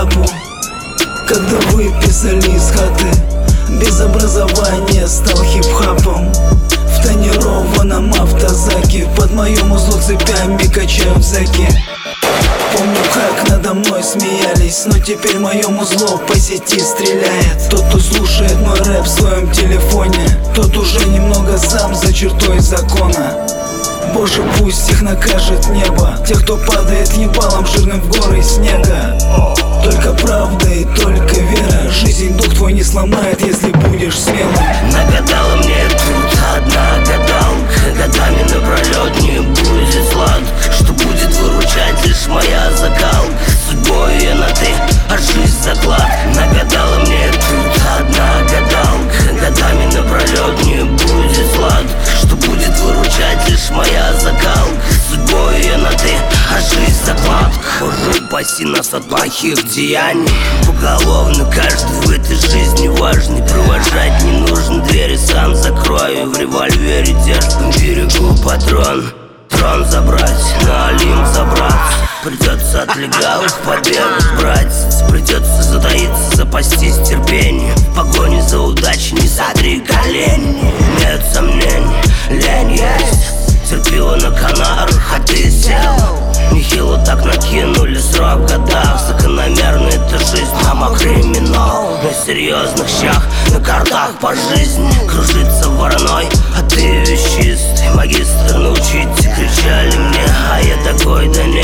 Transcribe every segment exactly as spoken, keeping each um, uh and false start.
этапу, когда выписали из хаты. Без образования стал хип-хапом. В тонированном автозаке под моем узлу цепями качают зэки. Помню, как надо мной смеялись, но теперь моему зло по сети стреляет. Тот, кто слушает мой рэп в своем телефоне, тот уже немного сам за чертой закона. Боже, пусть их накажет небо, тех, кто падает ебалом жирным в горы снега. Только правда и только вера, жизнь дух твой не сломает, если будешь смелым. Нагадала мне тут одна гадалка, годами напролет не будет сладко. Что будет выручать лишь моя закалка, судьбой ее на ты, а жизнь заклад. Нагадала мне тут одна гадалка, годами напролет не будет сладко. Что будет выручать лишь моя закалка, судьбой ее на ты, а жизнь заклад. Боже, упаси нас от плохих деяний. Поголовно каждый в этой жизни важный. Провожать не нужно, двери сам закрою. В револьвере держим берегу патрон. Трон забрать, на Олимп забраться. Придется от легалов побегать, братец. Придется затаиться, запастись терпением. В погоне за удачей не сотри колени. Нет сомнений, лень есть. Терпила на Канарах, а ты сел. Нехило так накинули срок в годах. Закономерно это жизнь, там криминал. На серьезных щах, на картах по жизни. Кружится вороной, а ты вещистый. Магистр научите, кричали мне, а я такой, да не,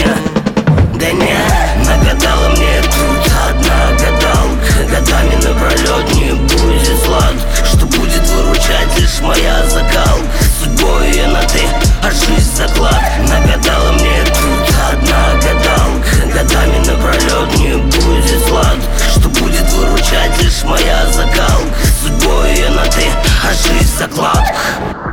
да не. Нагадала мне тут одна гадалка, годами напролет не будет сладко. Что будет выручать лишь моя закалка, судьбой ее на ты, а жизнь заклад. Нагадала мне тут одна гадалка, годами напролет не будет сладко. Что будет выручать лишь моя закалка, судьбой ее на ты, а жизнь закладка.